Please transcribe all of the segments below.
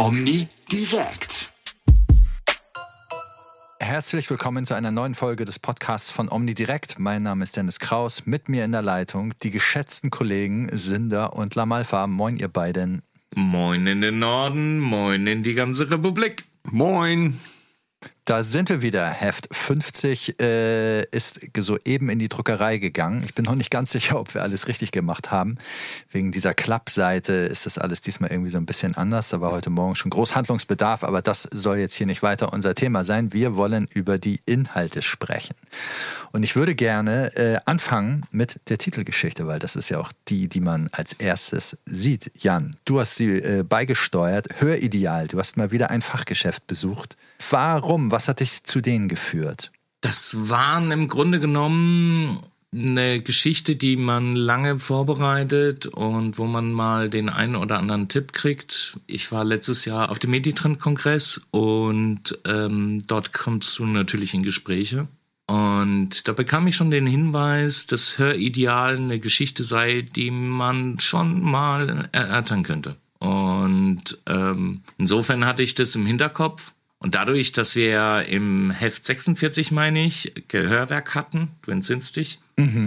Omni direkt. Herzlich willkommen zu einer neuen Folge des Podcasts von Omni direkt. Mein Name ist Dennis Kraus. Mit mir in der Leitung die geschätzten Kollegen Sünder und Lamalfa. Moin, ihr beiden. Moin in den Norden, moin in die ganze Republik. Moin. Da sind wir wieder. Heft 50 ist soeben in die Druckerei gegangen. Ich bin noch nicht ganz sicher, ob wir alles richtig gemacht haben. Wegen dieser Klappseite ist das alles diesmal irgendwie so ein bisschen anders. Da war heute Morgen schon groß Handlungsbedarf, aber das soll jetzt hier nicht weiter unser Thema sein. Wir wollen über die Inhalte sprechen. Und ich würde gerne anfangen mit der Titelgeschichte, weil das ist ja auch die man als erstes sieht. Jan, du hast sie beigesteuert. Hörideal, du hast mal wieder ein Fachgeschäft besucht. Warum? Was hat dich zu denen geführt? Das waren im Grunde genommen eine Geschichte, die man lange vorbereitet und wo man mal den einen oder anderen Tipp kriegt. Ich war letztes Jahr auf dem Meditrend-Kongress und dort kommst du natürlich in Gespräche. Und da bekam ich schon den Hinweis, dass Hörideal eine Geschichte sei, die man schon mal erörtern könnte. Und insofern hatte ich das im Hinterkopf. Und dadurch, dass wir im Heft 46, meine ich, Gehörwerk hatten, du entsinnst dich,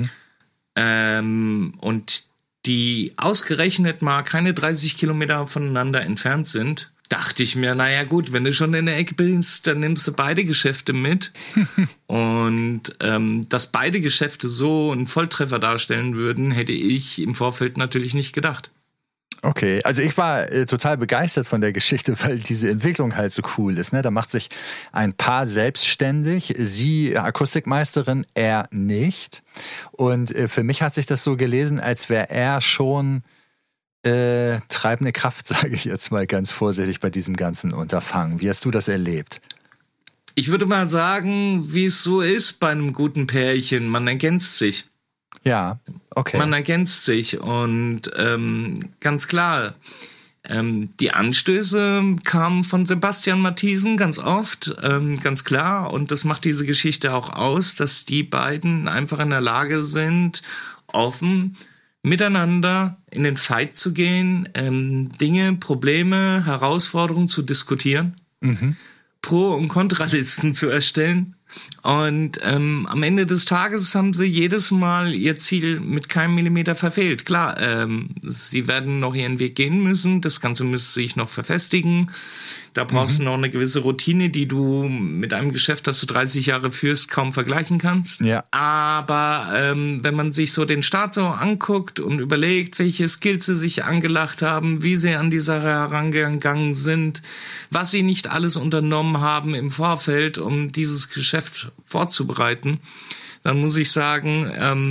und die ausgerechnet mal keine 30 Kilometer voneinander entfernt sind, dachte ich mir, naja gut, wenn du schon in der Ecke bist, dann nimmst du beide Geschäfte mit. Und dass beide Geschäfte so einen Volltreffer darstellen würden, hätte ich im Vorfeld natürlich nicht gedacht. Okay, also ich war total begeistert von der Geschichte, weil diese Entwicklung halt so cool ist. Ne? Da macht sich ein Paar selbstständig, sie Akustikmeisterin, er nicht. Und für mich hat sich das so gelesen, als wäre er schon treibende Kraft, sage ich jetzt mal ganz vorsichtig bei diesem ganzen Unterfangen. Wie hast du das erlebt? Ich würde mal sagen, wie es so ist bei einem guten Pärchen, man ergänzt sich. Ja, okay. Man ergänzt sich und ganz klar, die Anstöße kamen von Sebastian Matthiesen ganz oft, ganz klar. Und das macht diese Geschichte auch aus, dass die beiden einfach in der Lage sind, offen miteinander in den Fight zu gehen, Dinge, Probleme, Herausforderungen zu diskutieren, Pro- und Kontralisten zu erstellen. Und am Ende des Tages haben sie jedes Mal ihr Ziel mit keinem Millimeter verfehlt. Klar, sie werden noch ihren Weg gehen müssen, das Ganze müsste sich noch verfestigen. Da brauchst du noch eine gewisse Routine, die du mit einem Geschäft, das du 30 Jahre führst, kaum vergleichen kannst. Ja. Aber wenn man sich so den Start so anguckt und überlegt, welche Skills sie sich angelacht haben, wie sie an die Sache herangegangen sind, was sie nicht alles unternommen haben im Vorfeld, um dieses Geschäft vorzubereiten, dann muss ich sagen,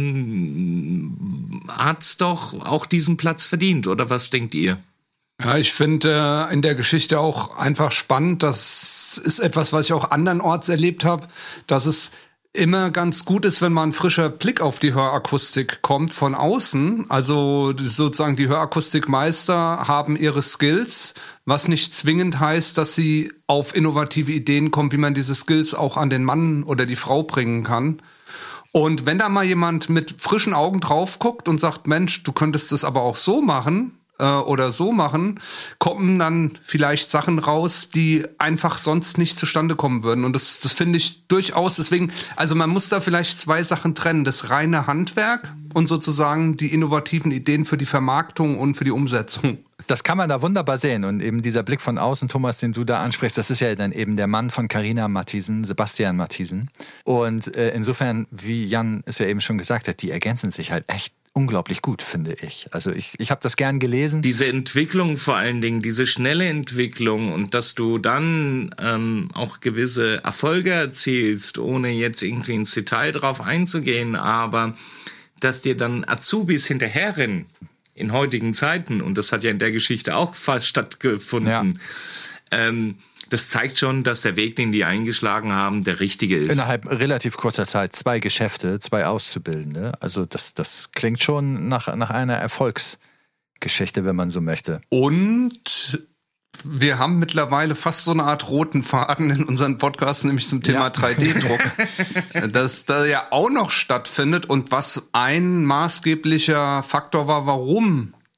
hat's doch auch diesen Platz verdient, oder was denkt ihr? Ja, ich finde in der Geschichte auch einfach spannend, das ist etwas, was ich auch andernorts erlebt habe, dass es immer ganz gut ist, wenn mal ein frischer Blick auf die Hörakustik kommt von außen. Also sozusagen die Hörakustikmeister haben ihre Skills, was nicht zwingend heißt, dass sie auf innovative Ideen kommen, wie man diese Skills auch an den Mann oder die Frau bringen kann. Und wenn da mal jemand mit frischen Augen drauf guckt und sagt, Mensch, du könntest das aber auch so machen, oder so machen, kommen dann vielleicht Sachen raus, die einfach sonst nicht zustande kommen würden. Und das finde ich durchaus, deswegen, also man muss da vielleicht zwei Sachen trennen. Das reine Handwerk und sozusagen die innovativen Ideen für die Vermarktung und für die Umsetzung. Das kann man da wunderbar sehen. Und eben dieser Blick von außen, Thomas, den du da ansprichst, das ist ja dann eben der Mann von Carina Matthiesen, Sebastian Matthiesen. Und insofern, wie Jan es ja eben schon gesagt hat, die ergänzen sich halt echt unglaublich gut, finde ich. Also ich habe das gern gelesen. Diese Entwicklung vor allen Dingen, diese schnelle Entwicklung und dass du dann auch gewisse Erfolge erzielst, ohne jetzt irgendwie ins Detail drauf einzugehen, aber dass dir dann Azubis hinterherrennen in heutigen Zeiten, und das hat ja in der Geschichte auch stattgefunden, das zeigt schon, dass der Weg, den die eingeschlagen haben, der richtige ist. Innerhalb relativ kurzer Zeit 2 Geschäfte, 2 Auszubildende. Also das klingt schon nach einer Erfolgsgeschichte, wenn man so möchte. Und wir haben mittlerweile fast so eine Art roten Faden in unserem Podcast, nämlich zum Thema 3D-Druck, das da ja auch noch stattfindet und was ein maßgeblicher Faktor war, warum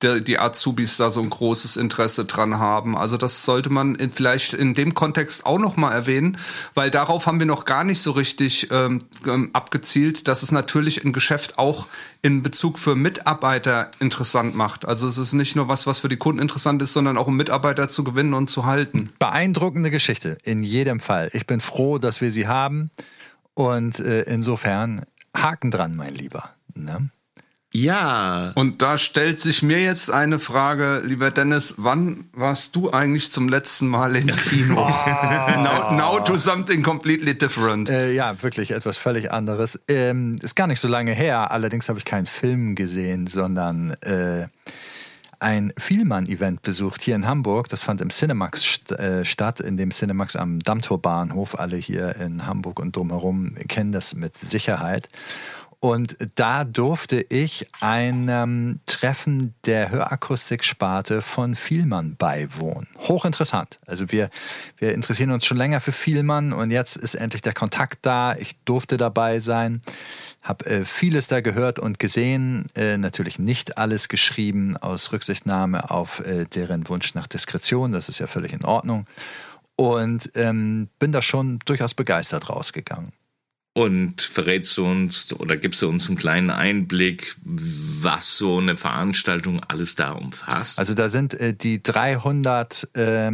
die Azubis da so ein großes Interesse dran haben. Also das sollte man vielleicht in dem Kontext auch noch mal erwähnen, weil darauf haben wir noch gar nicht so richtig abgezielt, dass es natürlich ein Geschäft auch in Bezug für Mitarbeiter interessant macht. Also es ist nicht nur was für die Kunden interessant ist, sondern auch um Mitarbeiter zu gewinnen und zu halten. Beeindruckende Geschichte, in jedem Fall. Ich bin froh, dass wir sie haben und insofern Haken dran, mein Lieber. Ne? Ja. Und da stellt sich mir jetzt eine Frage, lieber Dennis, wann warst du eigentlich zum letzten Mal im Kino? Now to something completely different. Ja, wirklich etwas völlig anderes. Ist gar nicht so lange her, allerdings habe ich keinen Film gesehen, sondern ein Vielmann-Event besucht hier in Hamburg. Das fand im Cinemax statt, in dem Cinemax am Dammtorbahnhof. Alle hier in Hamburg und drumherum kennen das mit Sicherheit. Und da durfte ich einem Treffen der Hörakustik-Sparte von Vielmann beiwohnen. Hochinteressant. Also wir interessieren uns schon länger für Vielmann und jetzt ist endlich der Kontakt da. Ich durfte dabei sein, habe vieles da gehört und gesehen. Natürlich nicht alles geschrieben aus Rücksichtnahme auf deren Wunsch nach Diskretion. Das ist ja völlig in Ordnung. Und bin da schon durchaus begeistert rausgegangen. Und verrätst du uns oder gibst du uns einen kleinen Einblick, was so eine Veranstaltung alles da umfasst? Also da sind die 300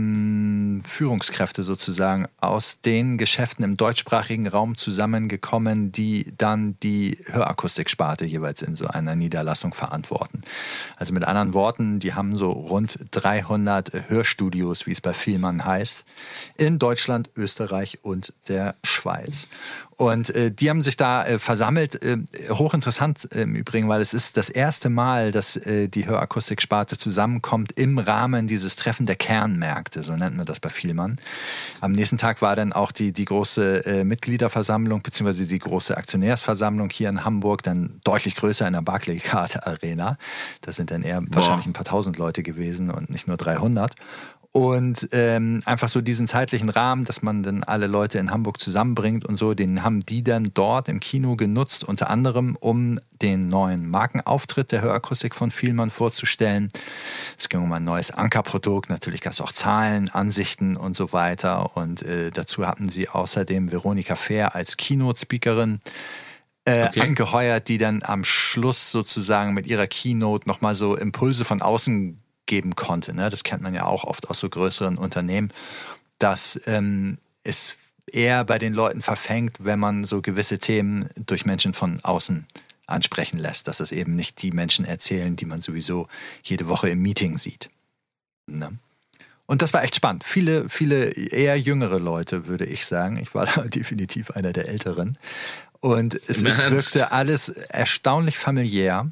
Führungskräfte sozusagen aus den Geschäften im deutschsprachigen Raum zusammengekommen, die dann die Hörakustiksparte jeweils in so einer Niederlassung verantworten. Also mit anderen Worten, die haben so rund 300 Hörstudios, wie es bei Vielmann heißt, in Deutschland, Österreich und der Schweiz. Und die haben sich da versammelt, hochinteressant im Übrigen, weil es ist das erste Mal, dass die Hörakustiksparte zusammenkommt im Rahmen dieses Treffen der Kernmärkte, so nennt man das bei Vielmann. Am nächsten Tag war dann auch die große Mitgliederversammlung beziehungsweise die große Aktionärsversammlung hier in Hamburg, dann deutlich größer in der Barclaycard Arena. Da sind dann eher wahrscheinlich ein paar tausend Leute gewesen und nicht nur 300. Und einfach so diesen zeitlichen Rahmen, dass man dann alle Leute in Hamburg zusammenbringt und so, den haben die dann dort im Kino genutzt, unter anderem um den neuen Markenauftritt der Hörakustik von Vielmann vorzustellen. Es ging um ein neues Ankerprodukt, natürlich gab es auch Zahlen, Ansichten und so weiter. Und dazu hatten sie außerdem Veronika Fehr als Keynote-Speakerin angeheuert, die dann am Schluss sozusagen mit ihrer Keynote nochmal so Impulse von außen geben konnte. Ne? Das kennt man ja auch oft aus so größeren Unternehmen, dass es eher bei den Leuten verfängt, wenn man so gewisse Themen durch Menschen von außen ansprechen lässt, dass es eben nicht die Menschen erzählen, die man sowieso jede Woche im Meeting sieht. Ne? Und das war echt spannend. Viele eher jüngere Leute, würde ich sagen. Ich war da definitiv einer der Älteren. Und es wirkte alles erstaunlich familiär.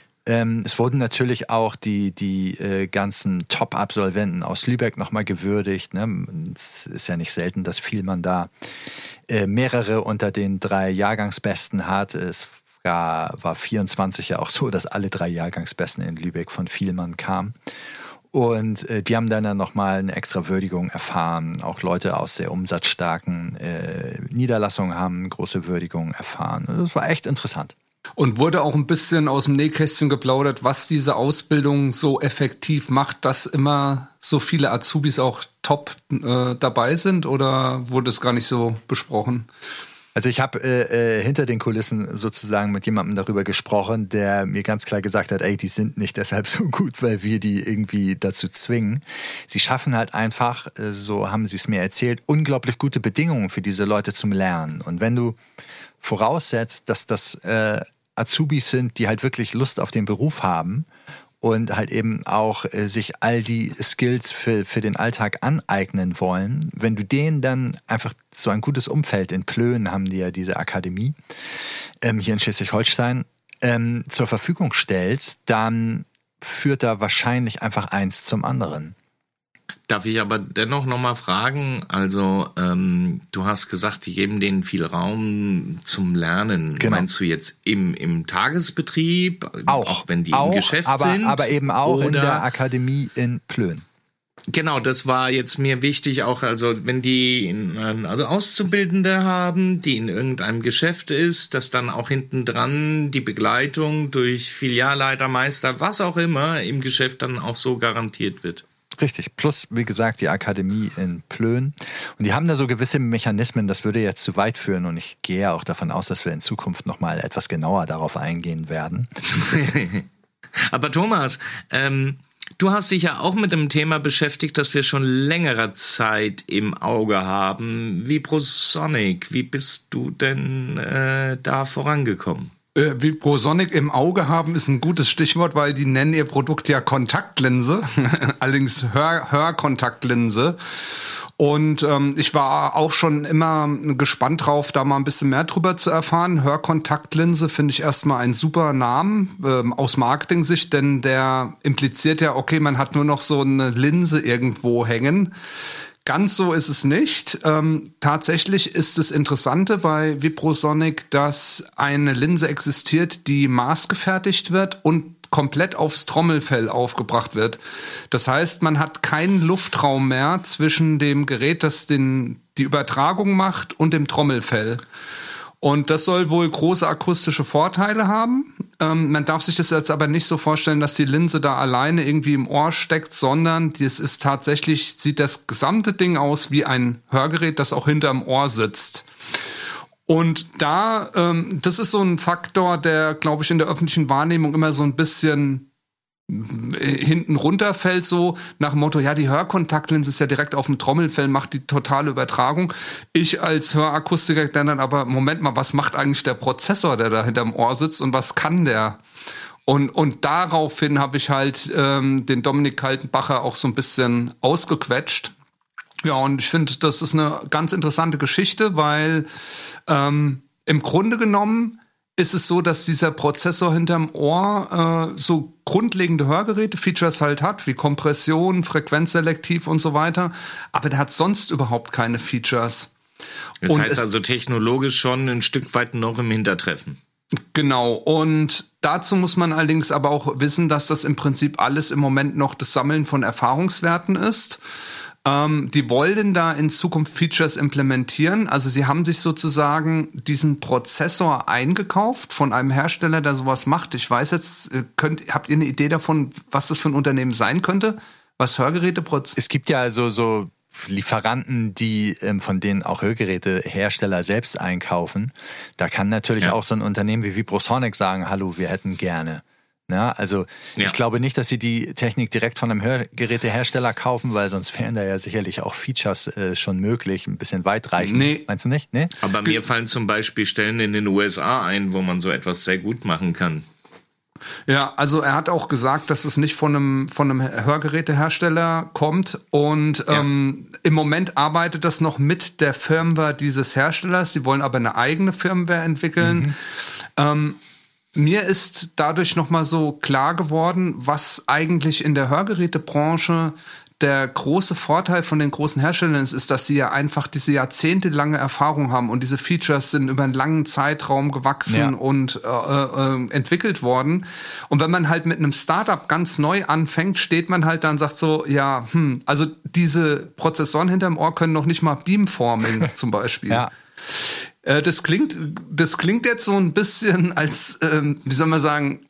Es wurden natürlich auch die ganzen Top-Absolventen aus Lübeck nochmal gewürdigt. Ne? Es ist ja nicht selten, dass Vielmann da mehrere unter den 3 Jahrgangsbesten hat. Es war 24 ja auch so, dass alle 3 Jahrgangsbesten in Lübeck von Vielmann kamen. Und die haben dann nochmal eine extra Würdigung erfahren. Auch Leute aus der umsatzstarken Niederlassung haben große Würdigungen erfahren. Das war echt interessant. Und wurde auch ein bisschen aus dem Nähkästchen geplaudert, was diese Ausbildung so effektiv macht, dass immer so viele Azubis auch top dabei sind, oder wurde es gar nicht so besprochen? Also ich habe hinter den Kulissen sozusagen mit jemandem darüber gesprochen, der mir ganz klar gesagt hat, ey, die sind nicht deshalb so gut, weil wir die irgendwie dazu zwingen. Sie schaffen halt einfach, so haben sie es mir erzählt, unglaublich gute Bedingungen für diese Leute zum Lernen. Und wenn du voraussetzt, dass das Azubis sind, die halt wirklich Lust auf den Beruf haben und halt eben auch sich all die Skills für den Alltag aneignen wollen, wenn du denen dann einfach so ein gutes Umfeld, in Plön haben die ja diese Akademie, hier in Schleswig-Holstein, zur Verfügung stellst, dann führt da wahrscheinlich einfach eins zum anderen. Darf ich aber dennoch nochmal fragen, also du hast gesagt, die geben denen viel Raum zum Lernen. Genau. Meinst du jetzt im Tagesbetrieb, auch wenn die im Geschäft sind? Aber eben auch in der Akademie in Plön. Genau, das war jetzt mir wichtig auch, also wenn die also Auszubildende haben, die in irgendeinem Geschäft ist, dass dann auch hinten dran die Begleitung durch Filialleiter, Meister, was auch immer im Geschäft dann auch so garantiert wird. Richtig, plus wie gesagt die Akademie in Plön. Und die haben da so gewisse Mechanismen, das würde jetzt zu weit führen und ich gehe auch davon aus, dass wir in Zukunft nochmal etwas genauer darauf eingehen werden. Aber Thomas, du hast dich ja auch mit dem Thema beschäftigt, das wir schon längere Zeit im Auge haben. VibraSonic, wie bist du denn da vorangekommen? VibraSonic im Auge haben ist ein gutes Stichwort, weil die nennen ihr Produkt ja Kontaktlinse, allerdings Hörkontaktlinse. Und ich war auch schon immer gespannt drauf, da mal ein bisschen mehr drüber zu erfahren. Hörkontaktlinse finde ich erstmal einen super Namen aus Marketing-Sicht, denn der impliziert ja, okay, man hat nur noch so eine Linse irgendwo hängen. Ganz so ist es nicht. Tatsächlich ist das Interessante bei VibraSonic, dass eine Linse existiert, die maßgefertigt wird und komplett aufs Trommelfell aufgebracht wird. Das heißt, man hat keinen Luftraum mehr zwischen dem Gerät, das die Übertragung macht, und dem Trommelfell. Und das soll wohl große akustische Vorteile haben. Man darf sich das jetzt aber nicht so vorstellen, dass die Linse da alleine irgendwie im Ohr steckt, sondern das ist tatsächlich, sieht das gesamte Ding aus wie ein Hörgerät, das auch hinterm Ohr sitzt. Und das ist so ein Faktor, der, glaube ich, in der öffentlichen Wahrnehmung immer so ein bisschen hinten runterfällt, so nach dem Motto, ja, die Hörkontaktlinse ist ja direkt auf dem Trommelfell, macht die totale Übertragung. Ich als Hörakustiker denke dann aber, Moment mal, was macht eigentlich der Prozessor, der da hinterm Ohr sitzt, und was kann der? Und daraufhin habe ich halt den Dominik Kaltenbacher auch so ein bisschen ausgequetscht. Ja, und ich finde, das ist eine ganz interessante Geschichte, weil im Grunde genommen ist es so, dass dieser Prozessor hinterm Ohr so grundlegende Hörgeräte-Features halt hat, wie Kompression, Frequenzselektiv und so weiter, aber der hat sonst überhaupt keine Features. Das heißt also technologisch schon ein Stück weit noch im Hintertreffen. Genau, und dazu muss man allerdings aber auch wissen, dass das im Prinzip alles im Moment noch das Sammeln von Erfahrungswerten ist. Die wollen da in Zukunft Features implementieren. Also sie haben sich sozusagen diesen Prozessor eingekauft von einem Hersteller, der sowas macht. Ich weiß jetzt, habt ihr eine Idee davon, was das für ein Unternehmen sein könnte? Was Hörgeräteprozessor? Es gibt ja so Lieferanten, die von denen auch Hörgerätehersteller selbst einkaufen. Da kann natürlich auch so ein Unternehmen wie VibraSonic sagen, hallo, wir hätten gerne. Ja, also ich glaube nicht, dass sie die Technik direkt von einem Hörgerätehersteller kaufen, weil sonst wären da ja sicherlich auch Features schon möglich, ein bisschen weitreichend. Nee. Meinst du nicht? Nee? Aber mir fallen zum Beispiel Stellen in den USA ein, wo man so etwas sehr gut machen kann. Ja, also er hat auch gesagt, dass es nicht von einem Hörgerätehersteller kommt und im Moment arbeitet das noch mit der Firmware dieses Herstellers. Sie wollen aber eine eigene Firmware entwickeln. Mir ist dadurch nochmal so klar geworden, was eigentlich in der Hörgerätebranche der große Vorteil von den großen Herstellern ist, dass sie ja einfach diese jahrzehntelange Erfahrung haben und diese Features sind über einen langen Zeitraum gewachsen und entwickelt worden. Und wenn man halt mit einem Startup ganz neu anfängt, steht man halt da und sagt so, also diese Prozessoren hinterm Ohr können noch nicht mal Beamforming zum Beispiel. Ja. Das klingt jetzt so ein bisschen als, wie soll man sagen,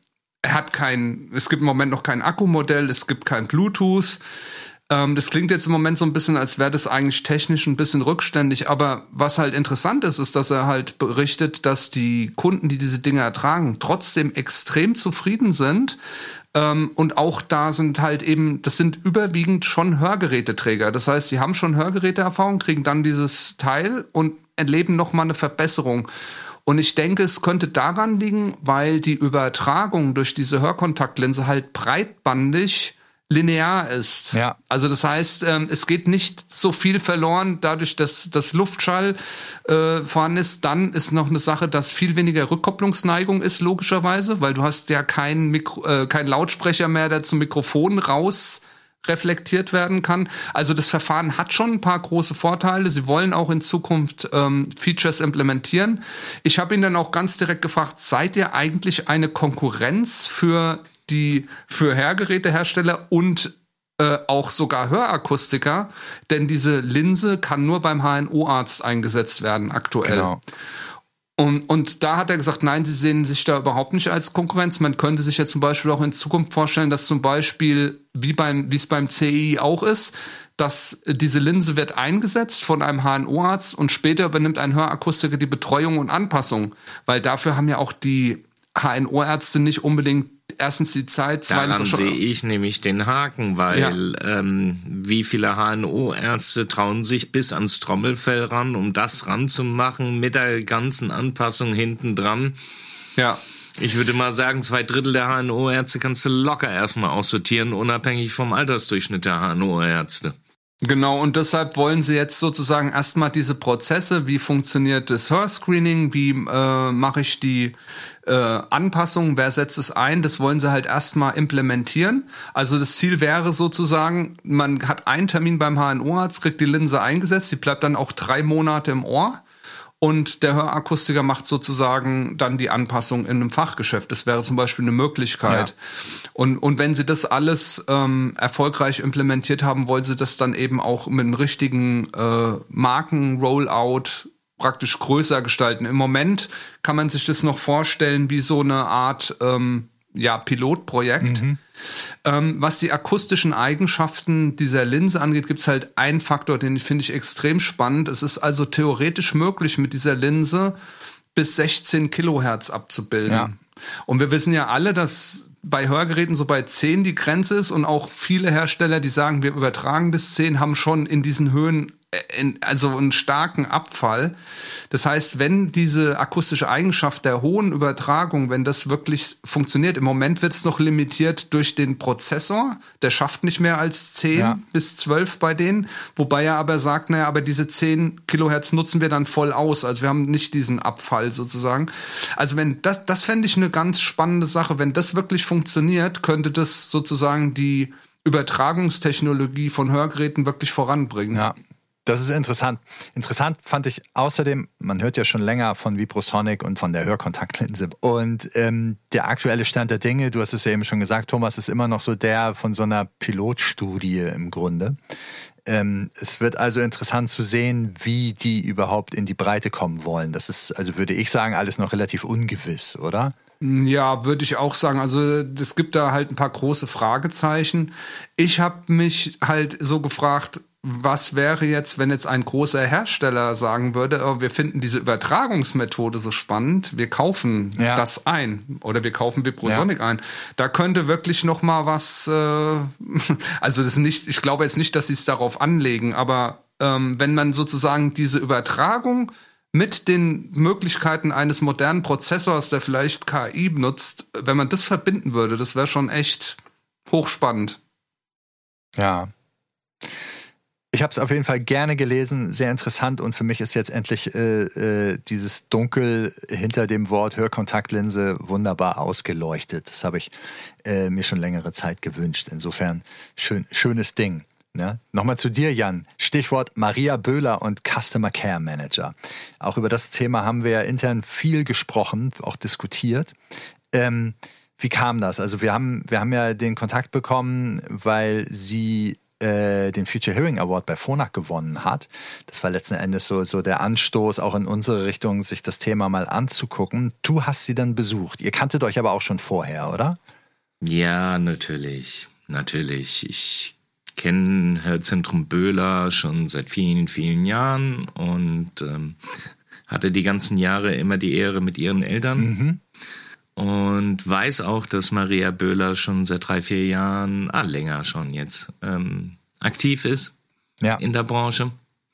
es gibt im Moment noch kein Akkumodell, es gibt kein Bluetooth. Das klingt jetzt im Moment so ein bisschen, als wäre das eigentlich technisch ein bisschen rückständig. Aber was halt interessant ist, dass er halt berichtet, dass die Kunden, die diese Dinge ertragen, trotzdem extrem zufrieden sind. Und auch da sind halt eben, das sind überwiegend schon Hörgeräteträger. Das heißt, sie haben schon Hörgeräteerfahrung, kriegen dann dieses Teil und erleben nochmal eine Verbesserung. Und ich denke, es könnte daran liegen, weil die Übertragung durch diese Hörkontaktlinse halt breitbandig linear ist. Ja. Also das heißt, es geht nicht so viel verloren, dadurch, dass das Luftschall vorhanden ist. Dann ist noch eine Sache, dass viel weniger Rückkopplungsneigung ist, logischerweise, weil du hast ja kein Lautsprecher mehr, der zum Mikrofon raus reflektiert werden kann. Also das Verfahren hat schon ein paar große Vorteile. Sie wollen auch in Zukunft Features implementieren. Ich habe ihn dann auch ganz direkt gefragt, seid ihr eigentlich eine Konkurrenz für Hörgerätehersteller und auch sogar Hörakustiker, denn diese Linse kann nur beim HNO-Arzt eingesetzt werden aktuell. Genau. Und da hat er gesagt, nein, sie sehen sich da überhaupt nicht als Konkurrenz. Man könnte sich ja zum Beispiel auch in Zukunft vorstellen, dass zum Beispiel, wie es beim CI auch ist, dass diese Linse wird eingesetzt von einem HNO-Arzt und später übernimmt ein Hörakustiker die Betreuung und Anpassung. Weil dafür haben ja auch die HNO-Ärzte nicht unbedingt erstens die Zeit, zweitens daran sehe ich nämlich den Haken, weil wie viele HNO-Ärzte trauen sich bis ans Trommelfell ran, um das ranzumachen mit der ganzen Anpassung hinten dran. Ja. Ich würde mal sagen, 2/3 der HNO-Ärzte kannst du locker erstmal aussortieren, unabhängig vom Altersdurchschnitt der HNO-Ärzte. Genau, und deshalb wollen sie jetzt sozusagen erstmal diese Prozesse, wie funktioniert das Hörscreening, wie mache ich die Anpassung, wer setzt es ein, das wollen sie halt erstmal implementieren. Also das Ziel wäre sozusagen, man hat einen Termin beim HNO-Arzt, kriegt die Linse eingesetzt, die bleibt dann auch 3 Monate im Ohr. Und der Hörakustiker macht sozusagen dann die Anpassung in einem Fachgeschäft. Das wäre zum Beispiel eine Möglichkeit. Ja. Und wenn sie das alles erfolgreich implementiert haben, wollen sie das dann eben auch mit einem richtigen Marken-Rollout praktisch größer gestalten. Im Moment kann man sich das noch vorstellen wie so eine Art Pilotprojekt. Was die akustischen Eigenschaften dieser Linse angeht, gibt es halt einen Faktor, den finde ich extrem spannend. Es ist also theoretisch möglich, mit dieser Linse bis 16 Kilohertz abzubilden. Ja. Und wir wissen ja alle, dass bei Hörgeräten so bei 10 die Grenze ist und auch viele Hersteller, die sagen, wir übertragen bis 10, haben schon in diesen Höhen also einen starken Abfall. Das heißt, wenn diese akustische Eigenschaft der hohen Übertragung, wenn das wirklich funktioniert, im Moment wird es noch limitiert durch den Prozessor, der schafft nicht mehr als 10 bis 12 bei denen, wobei er aber sagt, naja, aber diese 10 Kilohertz nutzen wir dann voll aus, also wir haben nicht diesen Abfall sozusagen. Also wenn das fände ich eine ganz spannende Sache, wenn das wirklich funktioniert, könnte das sozusagen die Übertragungstechnologie von Hörgeräten wirklich voranbringen. Ja. Das ist interessant. Interessant fand ich außerdem, man hört ja schon länger von Vibrosonic und von der Hörkontaktlinse. Und der aktuelle Stand der Dinge, du hast es ja eben schon gesagt, Thomas, ist immer noch so der von so einer Pilotstudie im Grunde. Es wird also interessant zu sehen, wie die überhaupt in die Breite kommen wollen. Das ist, also würde ich sagen, alles noch relativ ungewiss, oder? Ja, würde ich auch sagen. Also es gibt da halt ein paar große Fragezeichen. Ich habe mich halt so gefragt, was wäre jetzt, wenn jetzt ein großer Hersteller sagen würde, oh, wir finden diese Übertragungsmethode so spannend, wir kaufen das ein oder wir kaufen Vibrosonic ein. Da könnte wirklich noch mal was, also das ist nicht, ich glaube jetzt nicht, dass sie es darauf anlegen, aber wenn man sozusagen diese Übertragung mit den Möglichkeiten eines modernen Prozessors, der vielleicht KI benutzt, wenn man das verbinden würde, das wäre schon echt hochspannend. Ja. Ich habe es auf jeden Fall gerne gelesen, sehr interessant, und für mich ist jetzt endlich dieses Dunkel hinter dem Wort Hörkontaktlinse wunderbar ausgeleuchtet. Das habe ich mir schon längere Zeit gewünscht. Insofern schönes Ding. Ne? Nochmal zu dir, Jan. Stichwort Maria Böhler und Customer Care Manager. Auch über das Thema haben wir ja intern viel gesprochen, auch diskutiert. Wie kam das? Also wir haben ja den Kontakt bekommen, weil sie den Future Hearing Award bei Phonak gewonnen hat. Das war letzten Endes so der Anstoß, auch in unsere Richtung, sich das Thema mal anzugucken. Du hast sie dann besucht. Ihr kanntet euch aber auch schon vorher, oder? Ja, natürlich. Ich kenne Hörzentrum Böhler schon seit vielen, vielen Jahren und hatte die ganzen Jahre immer die Ehre mit ihren Eltern. Und weiß auch, dass Maria Böhler schon seit 3-4 Jahren, länger schon jetzt, aktiv ist in der Branche.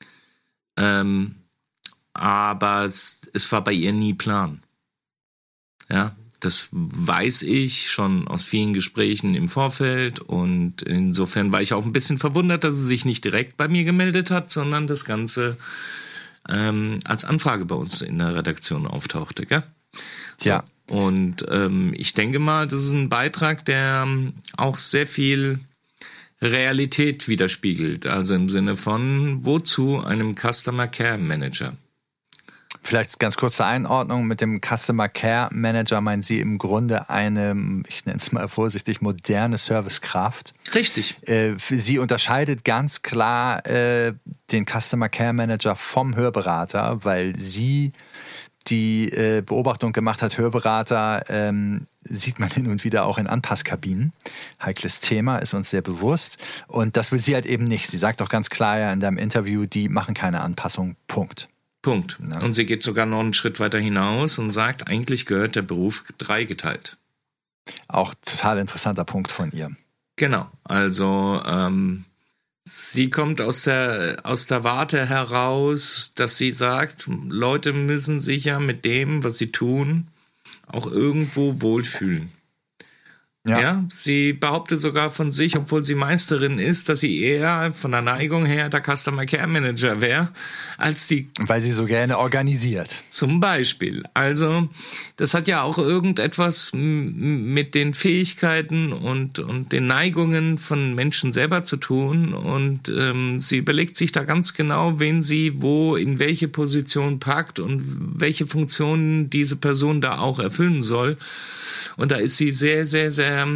Aber es war bei ihr nie Plan. Ja, das weiß ich schon aus vielen Gesprächen im Vorfeld, und insofern war ich auch ein bisschen verwundert, dass sie sich nicht direkt bei mir gemeldet hat, sondern das Ganze als Anfrage bei uns in der Redaktion auftauchte, gell? Ja. Und ich denke mal, das ist ein Beitrag, der auch sehr viel Realität widerspiegelt. Also im Sinne von, wozu einem Customer Care Manager? Vielleicht ganz kurze Einordnung. Mit dem Customer Care Manager meinen Sie im Grunde eine, ich nenne es mal vorsichtig, moderne Servicekraft. Richtig. Sie unterscheidet ganz klar den Customer Care Manager vom Hörberater, weil sie die Beobachtung gemacht hat, Hörberater sieht man hin und wieder auch in Anpasskabinen. Heikles Thema, ist uns sehr bewusst. Und das will sie halt eben nicht. Sie sagt auch ganz klar ja in deinem Interview, die machen keine Anpassung, Punkt. Ja. Und sie geht sogar noch einen Schritt weiter hinaus und sagt, eigentlich gehört der Beruf dreigeteilt. Auch total interessanter Punkt von ihr. Genau, also sie kommt aus der Warte heraus, dass sie sagt, Leute müssen sich ja mit dem, was sie tun, auch irgendwo wohlfühlen. Ja, sie behauptet sogar von sich, obwohl sie Meisterin ist, dass sie eher von der Neigung her der Customer Care Manager wäre, als die... Weil sie so gerne organisiert. Zum Beispiel. Also, das hat ja auch irgendetwas mit den Fähigkeiten und den Neigungen von Menschen selber zu tun. Und sie überlegt sich da ganz genau, wen sie wo in welche Position packt und welche Funktionen diese Person da auch erfüllen soll. Und da ist sie sehr, sehr, sehr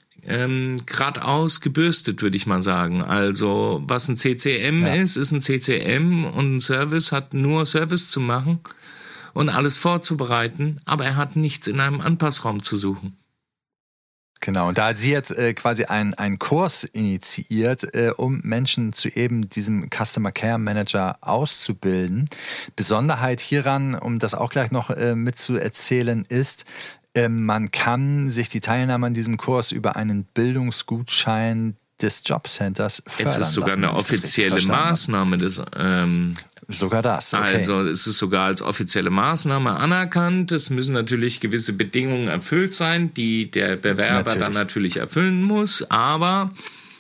geradeaus gebürstet, würde ich mal sagen. Also was ein CCM ist ein CCM und ein Service hat nur Service zu machen und alles vorzubereiten, aber er hat nichts in einem Anpassraum zu suchen. Genau, und da hat sie jetzt quasi einen Kurs initiiert, um Menschen zu eben diesem Customer Care Manager auszubilden. Besonderheit hieran, um das auch gleich noch mitzuerzählen, ist, man kann sich die Teilnahme an diesem Kurs über einen Bildungsgutschein des Jobcenters fördern lassen. Es ist sogar eine offizielle Maßnahme des... sogar das, okay. Also es ist sogar als offizielle Maßnahme anerkannt. Es müssen natürlich gewisse Bedingungen erfüllt sein, die der Bewerber dann natürlich erfüllen muss. Aber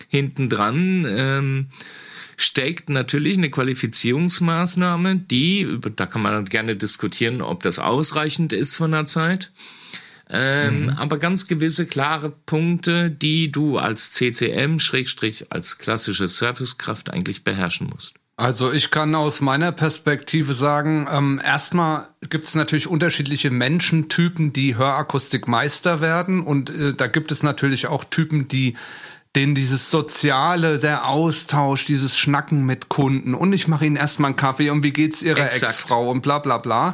hintendran steckt natürlich eine Qualifizierungsmaßnahme, da kann man gerne diskutieren, ob das ausreichend ist von der Zeit. Aber ganz gewisse klare Punkte, die du als CCM, als klassische Servicekraft eigentlich beherrschen musst. Also ich kann aus meiner Perspektive sagen, erstmal gibt es natürlich unterschiedliche Menschentypen, die Hörakustikmeister werden. Und da gibt es natürlich auch Typen, denen dieses Soziale, der Austausch, dieses Schnacken mit Kunden und ich mache ihnen erstmal einen Kaffee und wie geht's ihrer Ex-Frau und bla bla bla.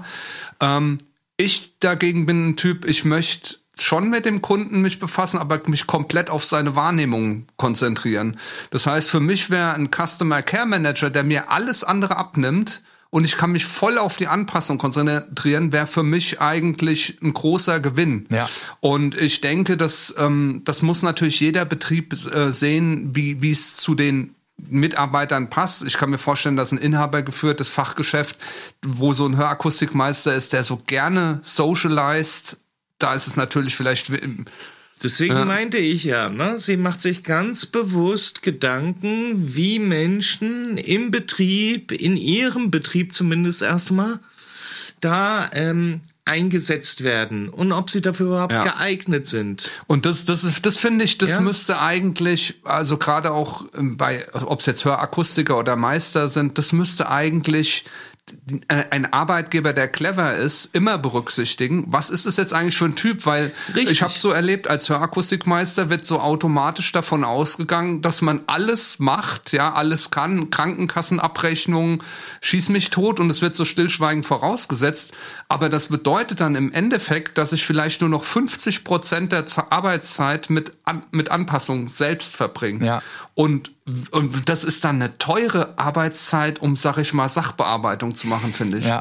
Ich dagegen bin ein Typ, ich möchte schon mit dem Kunden mich befassen, aber mich komplett auf seine Wahrnehmung konzentrieren. Das heißt, für mich wäre ein Customer Care Manager, der mir alles andere abnimmt und ich kann mich voll auf die Anpassung konzentrieren, wäre für mich eigentlich ein großer Gewinn. Ja. Und ich denke, das muss natürlich jeder Betrieb sehen, wie es zu den Mitarbeitern passt. Ich kann mir vorstellen, dass ein inhabergeführtes Fachgeschäft, wo so ein Hörakustikmeister ist, der so gerne socialized, da ist es natürlich vielleicht... Deswegen meinte ich ja, ne? Sie macht sich ganz bewusst Gedanken, wie Menschen im Betrieb, in ihrem Betrieb zumindest erstmal, da eingesetzt werden und ob sie dafür überhaupt geeignet sind. Und das finde ich, müsste eigentlich, also gerade auch ob es jetzt Hörakustiker oder Meister sind, das müsste eigentlich ein Arbeitgeber, der clever ist, immer berücksichtigen. Was ist es jetzt eigentlich für ein Typ? Weil ich habe so erlebt, als Hörakustikmeister wird so automatisch davon ausgegangen, dass man alles macht, alles kann, Krankenkassenabrechnungen, schieß mich tot und es wird so stillschweigend vorausgesetzt. Aber das bedeutet dann im Endeffekt, dass ich vielleicht nur noch 50% der Arbeitszeit mit Anpassung selbst verbringe. Ja. Und das ist dann eine teure Arbeitszeit, um, sag ich mal, Sachbearbeitung zu machen, finde ich. Ja.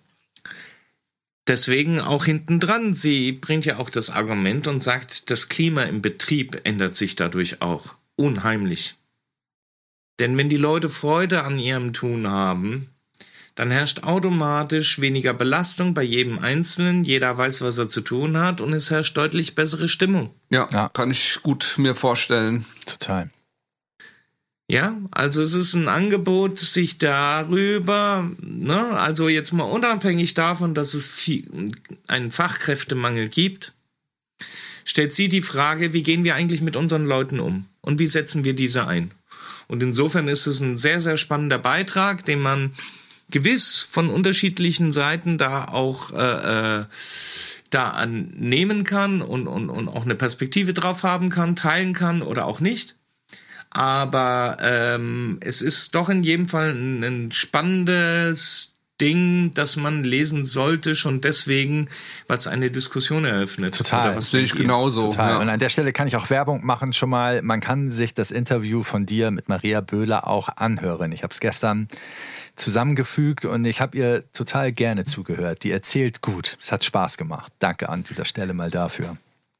Deswegen auch hintendran. Sie bringt ja auch das Argument und sagt, das Klima im Betrieb ändert sich dadurch auch unheimlich. Denn wenn die Leute Freude an ihrem Tun haben, dann herrscht automatisch weniger Belastung bei jedem Einzelnen. Jeder weiß, was er zu tun hat und es herrscht deutlich bessere Stimmung. Ja, kann ich gut mir vorstellen. Total. Ja, also es ist ein Angebot, sich darüber, also jetzt mal unabhängig davon, dass es einen Fachkräftemangel gibt, stellt sie die Frage, wie gehen wir eigentlich mit unseren Leuten um und wie setzen wir diese ein? Und insofern ist es ein sehr, sehr spannender Beitrag, den man gewiss von unterschiedlichen Seiten da auch da annehmen kann und auch eine Perspektive drauf haben kann, teilen kann oder auch nicht. Aber es ist doch in jedem Fall ein spannendes Ding, das man lesen sollte, schon deswegen, weil es eine Diskussion eröffnet. Total. Das sehe ich genauso. Total. Ja. Und an der Stelle kann ich auch Werbung machen schon mal. Man kann sich das Interview von dir mit Maria Böhler auch anhören. Ich habe es gestern zusammengefügt und ich habe ihr total gerne zugehört. Die erzählt gut. Es hat Spaß gemacht. Danke an dieser Stelle mal dafür.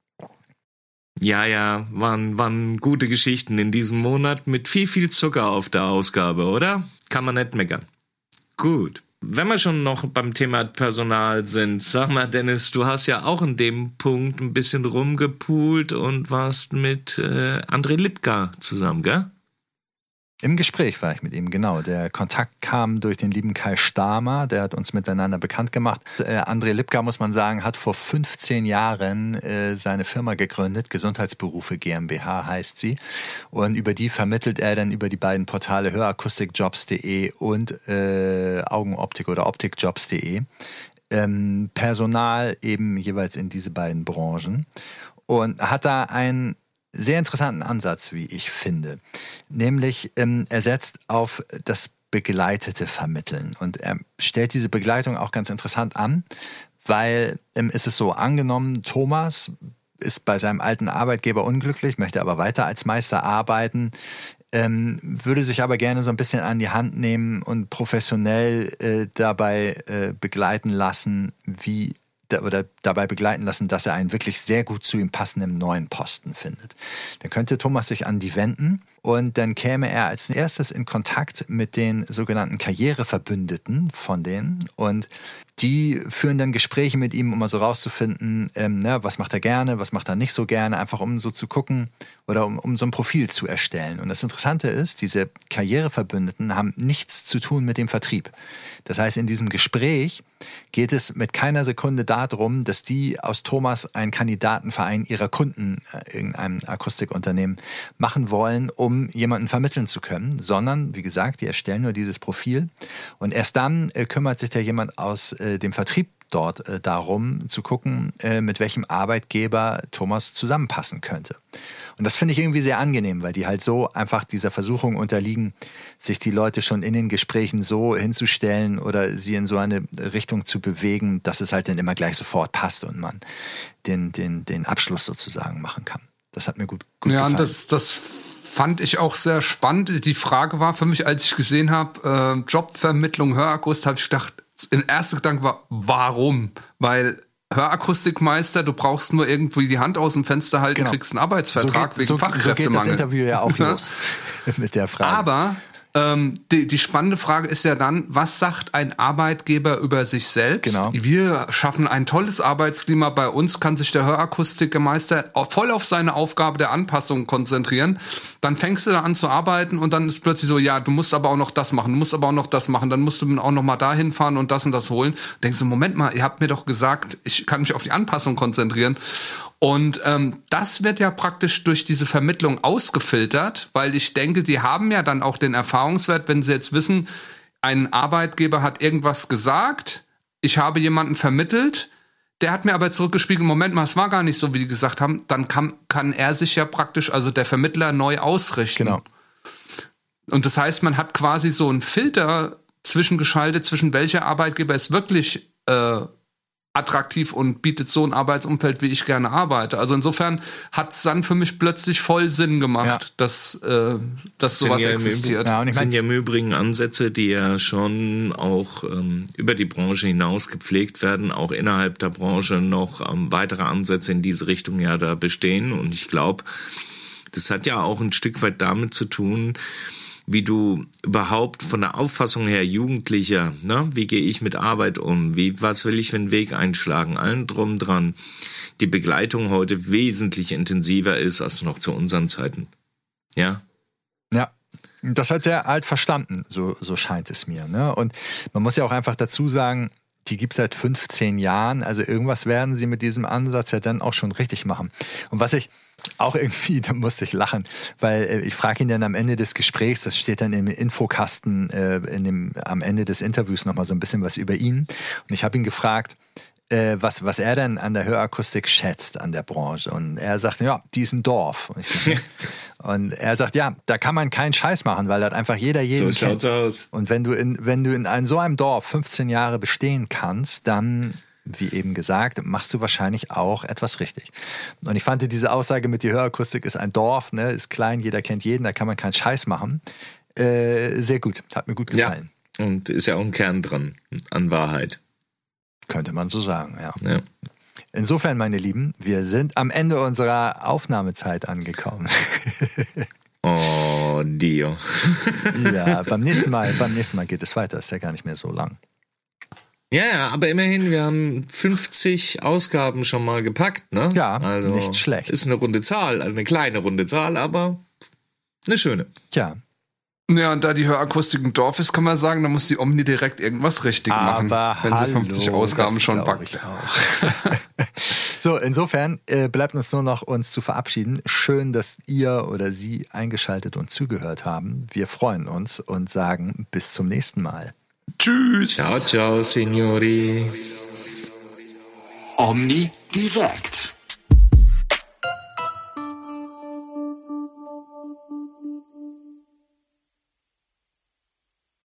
Ja, waren gute Geschichten in diesem Monat mit viel Zucker auf der Ausgabe, oder? Kann man nicht meckern. Gut. Wenn wir schon noch beim Thema Personal sind, sag mal, Dennis, du hast ja auch in dem Punkt ein bisschen rumgepoolt und warst mit André Lipka zusammen, gell? Im Gespräch war ich mit ihm, genau. Der Kontakt kam durch den lieben Kai Stamer, der hat uns miteinander bekannt gemacht. André Lipka, muss man sagen, hat vor 15 Jahren seine Firma gegründet, Gesundheitsberufe GmbH heißt sie. Und über die vermittelt er dann über die beiden Portale hörakustikjobs.de und Augenoptik oder optikjobs.de Personal eben jeweils in diese beiden Branchen. Und hat da einen sehr interessanten Ansatz, wie ich finde. Nämlich, er setzt auf das begleitete Vermitteln. Und er stellt diese Begleitung auch ganz interessant an, weil ist es so, angenommen, Thomas ist bei seinem alten Arbeitgeber unglücklich, möchte aber weiter als Meister arbeiten, würde sich aber gerne so ein bisschen an die Hand nehmen und professionell dabei begleiten lassen, dass er einen wirklich sehr gut zu ihm passenden neuen Posten findet. Dann könnte Thomas sich an die wenden und dann käme er als erstes in Kontakt mit den sogenannten Karriereverbündeten von denen und die führen dann Gespräche mit ihm, um mal so rauszufinden, was macht er gerne, was macht er nicht so gerne, einfach um so zu gucken oder um so ein Profil zu erstellen. Und das Interessante ist, diese Karriereverbündeten haben nichts zu tun mit dem Vertrieb. Das heißt, in diesem Gespräch geht es mit keiner Sekunde darum, dass die aus Thomas einen Kandidatenverein ihrer Kunden, irgendeinem Akustikunternehmen, machen wollen, um jemanden vermitteln zu können, sondern, wie gesagt, die erstellen nur dieses Profil und erst dann kümmert sich da jemand aus dem Vertrieb dort darum, zu gucken, mit welchem Arbeitgeber Thomas zusammenpassen könnte. Und das finde ich irgendwie sehr angenehm, weil die halt so einfach dieser Versuchung unterliegen, sich die Leute schon in den Gesprächen so hinzustellen oder sie in so eine Richtung zu bewegen, dass es halt dann immer gleich sofort passt und man den Abschluss sozusagen machen kann. Das hat mir gut gefallen. Ja, das fand ich auch sehr spannend. Die Frage war für mich, als ich gesehen habe, Jobvermittlung, Hörakustik, habe ich gedacht, der erste Gedanke war, warum? Weil Hörakustikmeister, du brauchst nur irgendwie die Hand aus dem Fenster halten, genau. Kriegst einen Arbeitsvertrag wegen Fachkräftemangel. So geht das Interview ja auch los mit der Frage. Aber die spannende Frage ist ja dann, was sagt ein Arbeitgeber über sich selbst? Genau. Wir schaffen ein tolles Arbeitsklima. Bei uns kann sich der Hörakustikmeister voll auf seine Aufgabe der Anpassung konzentrieren. Dann fängst du da an zu arbeiten und dann ist plötzlich so, ja, du musst aber auch noch das machen, du musst aber auch noch das machen, dann musst du auch noch mal dahin fahren und das holen. Denkst du, Moment mal, ihr habt mir doch gesagt, ich kann mich auf die Anpassung konzentrieren. Und das wird ja praktisch durch diese Vermittlung ausgefiltert, weil ich denke, die haben ja dann auch den Erfahrungswert, wenn sie jetzt wissen, ein Arbeitgeber hat irgendwas gesagt, ich habe jemanden vermittelt, der hat mir aber zurückgespiegelt, Moment mal, es war gar nicht so, wie die gesagt haben, dann kann er sich ja praktisch, also der Vermittler, neu ausrichten. Genau. Und das heißt, man hat quasi so einen Filter zwischengeschaltet, zwischen welcher Arbeitgeber ist wirklich attraktiv und bietet so ein Arbeitsumfeld, wie ich gerne arbeite. Also insofern hat es dann für mich plötzlich voll Sinn gemacht, dass sowas existiert. Ja, und das sind ja im Übrigen Ansätze, die ja schon auch über die Branche hinaus gepflegt werden, auch innerhalb der Branche noch weitere Ansätze in diese Richtung ja da bestehen. Und ich glaube, das hat ja auch ein Stück weit damit zu tun, wie du überhaupt von der Auffassung her Jugendlicher, wie gehe ich mit Arbeit um, was will ich für einen Weg einschlagen, allen drum dran, die Begleitung heute wesentlich intensiver ist als noch zu unseren Zeiten. Ja? Ja, das hat der halt verstanden, so scheint es mir. Ne? Und man muss ja auch einfach dazu sagen, die gibt es seit 15 Jahren, also irgendwas werden sie mit diesem Ansatz ja dann auch schon richtig machen. Und was ich auch irgendwie, da musste ich lachen, weil ich frage ihn dann am Ende des Gesprächs, das steht dann im Infokasten am Ende des Interviews nochmal so ein bisschen was über ihn. Und ich habe ihn gefragt, was er denn an der Hörakustik schätzt, an der Branche. Und er sagt, ja, die ist ein Dorf. Und er sagt, ja, da kann man keinen Scheiß machen, weil das einfach jeder jeden So kennt. schaut's aus. Und wenn du in so einem Dorf 15 Jahre bestehen kannst, dann, wie eben gesagt, machst du wahrscheinlich auch etwas richtig. Und ich fand diese Aussage mit die Hörakustik ist ein Dorf, ne, ist klein, jeder kennt jeden, da kann man keinen Scheiß machen. Sehr gut, hat mir gut gefallen. Ja, und ist ja auch ein Kern dran, an Wahrheit. Könnte man so sagen, ja. Ja. Insofern, meine Lieben, wir sind am Ende unserer Aufnahmezeit angekommen. Oh, Dio. Ja, beim nächsten Mal geht es weiter, ist ja gar nicht mehr so lang. Ja, aber immerhin, wir haben 50 Ausgaben schon mal gepackt, ne? Ja, also nicht schlecht. Ist eine runde Zahl, eine kleine runde Zahl, aber eine schöne. Tja. Ja, und da die Hörakustik ein Dorf ist, kann man sagen, da muss die Omni direkt irgendwas richtig machen, wenn sie 50 Ausgaben schon packt. So, insofern bleibt uns nur noch, uns zu verabschieden. Schön, dass ihr oder Sie eingeschaltet und zugehört haben. Wir freuen uns und sagen bis zum nächsten Mal. Tschüss. Ciao, ciao, Signori. Omni direkt.